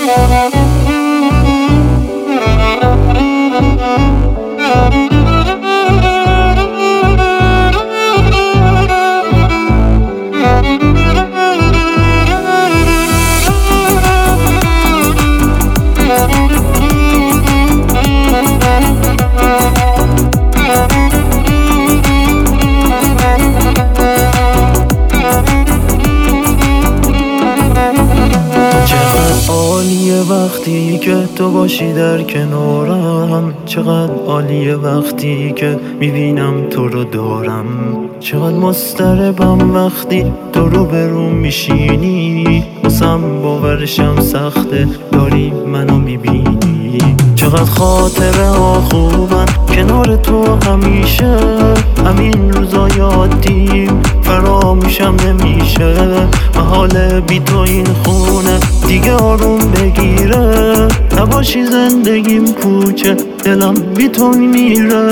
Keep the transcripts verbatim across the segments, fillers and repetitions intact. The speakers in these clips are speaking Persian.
وقتی که تو باشی در کنارم، چقدر عالیه وقتی که میبینم تو رو دارم. چقدر مضطربم وقتی تو رو برون میشینی، واسم باورشم سخته داری منو میبینی. چقدر خاطره ها خوبن کنار تو همیشه، همین روزا یادیم فراموشم نمیشه. محاله بی تو این خونه دیگه آروم بگیره، نباشی زندگیم پوچه دلم بی تو میره.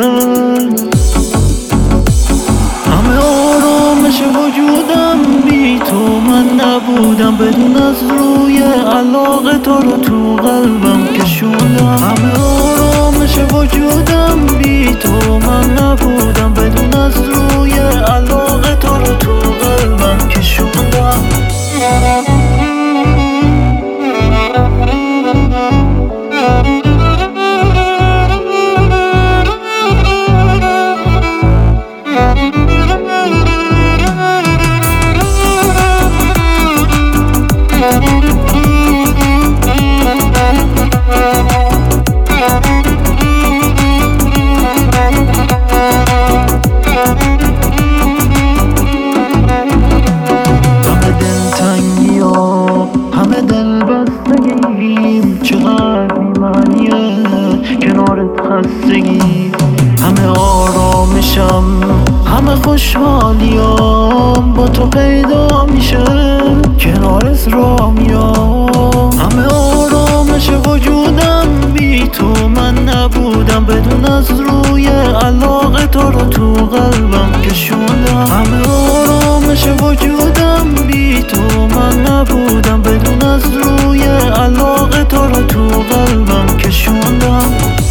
همه آرامش وجودم بی تو من نبودم، بدون از روی علاقه تو رو تو قلبم کشوندم. همه آرامش وجودم بی تو من نبودم، بدون از روی علاقه تو رو تو قلبم کشوندم. چقدر بی‌معنیه کنارت خستگی، همه آرامشم همه خوشحالیام با تو پیدا میشه، کنارت را میام. همه آرامش وجودم بی تو من نبودم، بدون از روی علاقه تو رو تو قلبم کشوندم. همه آرامش وجودم بی تو من نبودم، بدون از روی علاقه تو رو تو قلبم کشوندم.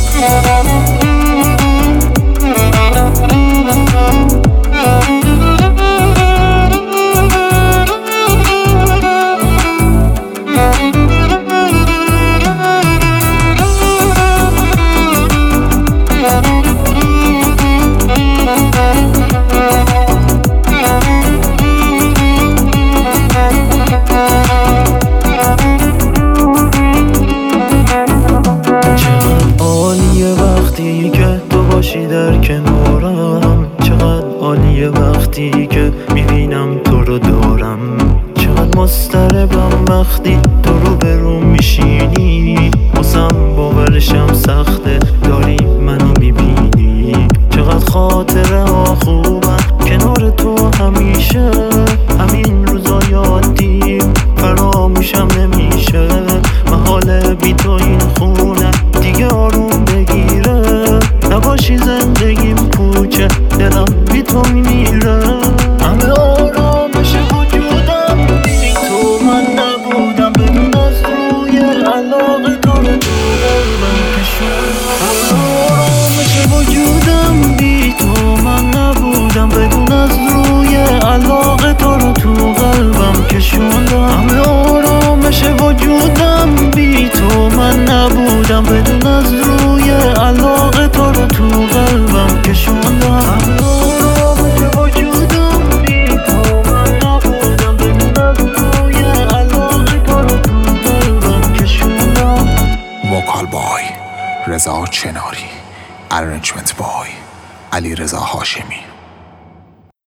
در کنارم چقدر عالیه وقتی که میبینم تو رو دارم. چقدر مضطربم وقتی تو رو برون میشینی، واسم باورشم سخته داری منو میبینی. چقدر خاطره ها خوبن کنار تو همیشه، همین روزا یادیم فراموشم نمیشه. محاله بی تو این خونه دیگه آروم بگیره، نباشی زندگیم پوچه دلم بی تو میره. همه آرامش وجودم بی تو من نبودم، بدون از روی علاقه تو رو تو قلبم کشوندم. همه آرامش وجودم بی تو من نبودم، بدون از روی علاقه تو رو تو قلبم کشوندم. همه آرامش وجودم بی تو من نبودم، بدون از روی علاقه تو رو تو قلبم کشوندم. همه آرامش وجودم بی تو من نبودم، بدون از روی علاقه تو رو تو قلبم کشوندم. وکال بای رضا چناری، ارنجمنت بای علی رضا هاشمی.